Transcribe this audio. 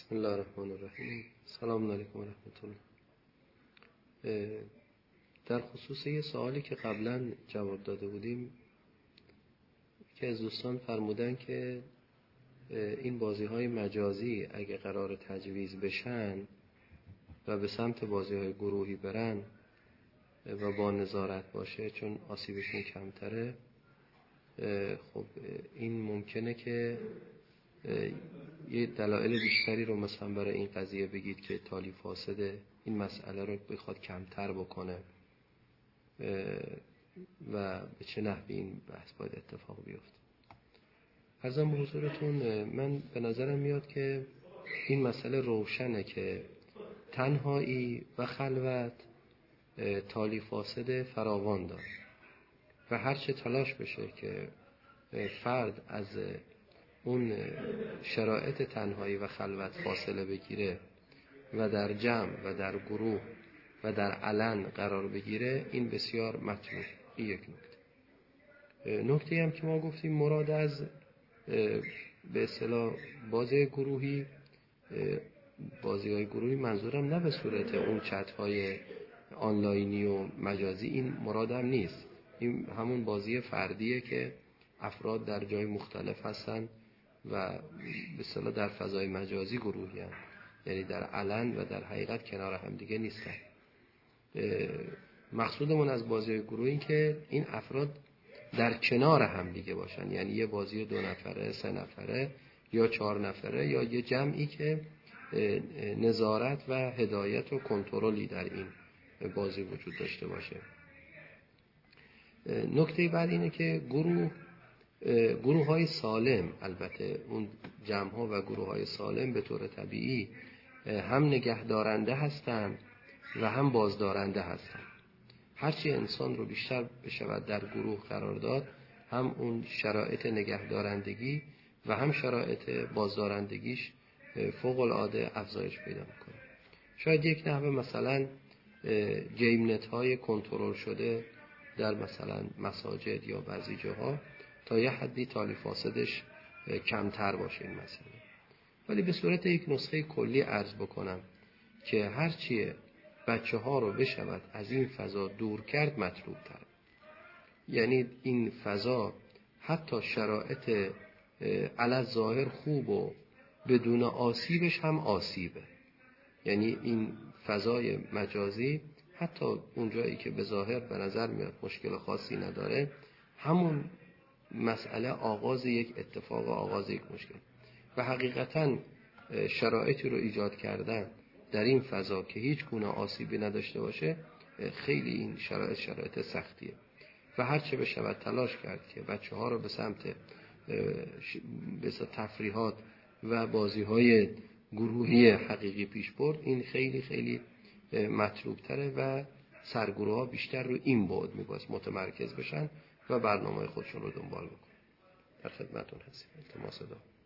بسم الله الرحمن الرحیم. سلام علیکم و رحمت الله. در خصوص یه سوالی که قبلا جواب داده بودیم که از دوستان فرمودن که این بازی‌های مجازی اگه قرار تجویز بشن و به سمت بازی‌های گروهی برن و با نظارت باشه چون آسیبشون کمتره، خب این ممکنه که یه دلایل بیشتری رو مثلا برای این قضیه بگید که تالی فاسد این مسئله رو بخواد کمتر بکنه و به چه نحوی این بحث باید اتفاق بیفته. عرضم به حضورتون، من به نظرم میاد که این مسئله روشنه که تنهایی و خلوت تالی فاسد فراوان داره و هرچه تلاش بشه که فرد از اون شرایط تنهایی و خلوت فاصله بگیره و در جمع و در گروه و در علن قرار بگیره، این بسیار مطلوب. این یک نکته هم که ما گفتیم مراد از به اصطلاح بازی گروهی، بازی‌های گروهی منظورم نه به صورت اون چت‌های آنلاینی و مجازی، این مرادم نیست. این همون بازی فردیه که افراد در جای مختلف هستن و به اصطلاح در فضای مجازی گروهی هستن، یعنی در علن و در حقیقت کنار هم دیگه نیستن. مقصودمون از بازی گروهی این که این افراد در کنار هم دیگه باشن، یعنی یه بازی 2 نفره، 3 نفره یا 4 نفره یا یه جمعی که نظارت و هدایت و کنترلی در این بازی وجود داشته باشه. نکته بعد اینه که گروه های سالم، البته اون جمع ها و گروه های سالم به طور طبیعی هم نگهدارنده هستن و هم بازدارنده هستن. هرچی انسان رو بیشتر بشود در گروه قرار داد، هم اون شرایط نگهدارندگی و هم شرایط بازدارندگیش فوق العاده افزایش پیدا میکنه. شاید یک نحوه مثلا گیمنت های کنترل شده در مثلا مساجد یا بعضی جاها تا یه حدی تالی فاسدش کمتر باشه این مسئله. ولی به صورت یک نسخه کلی عرض بکنم که هرچیه بچه ها رو بشود از این فضا دور کرد مطلوب تر. یعنی این فضا حتی شرایط علی ظاهر خوب و بدون آسیبش هم آسیبه. یعنی این فضای مجازی حتی اونجایی که به ظاهر به نظر میاد مشکل خاصی نداره، همون مسئله آغاز یک اتفاق، آغاز یک مشکل و حقیقتاً شرایطی رو ایجاد کردن در این فضا که هیچ گونه آسیبی نداشته باشه، خیلی این شرایط سختیه و هرچه بشود تلاش کرد که بچه ها رو به سمت تفریحات و بازی های گروهی حقیقی پیش برد، این خیلی خیلی مطلوب تره و سرگروه ها بیشتر رو این بعد میباید متمرکز بشن و برنامه خودشون رو دنبال بکنن. در خدمتون هستیم. التماس دعا.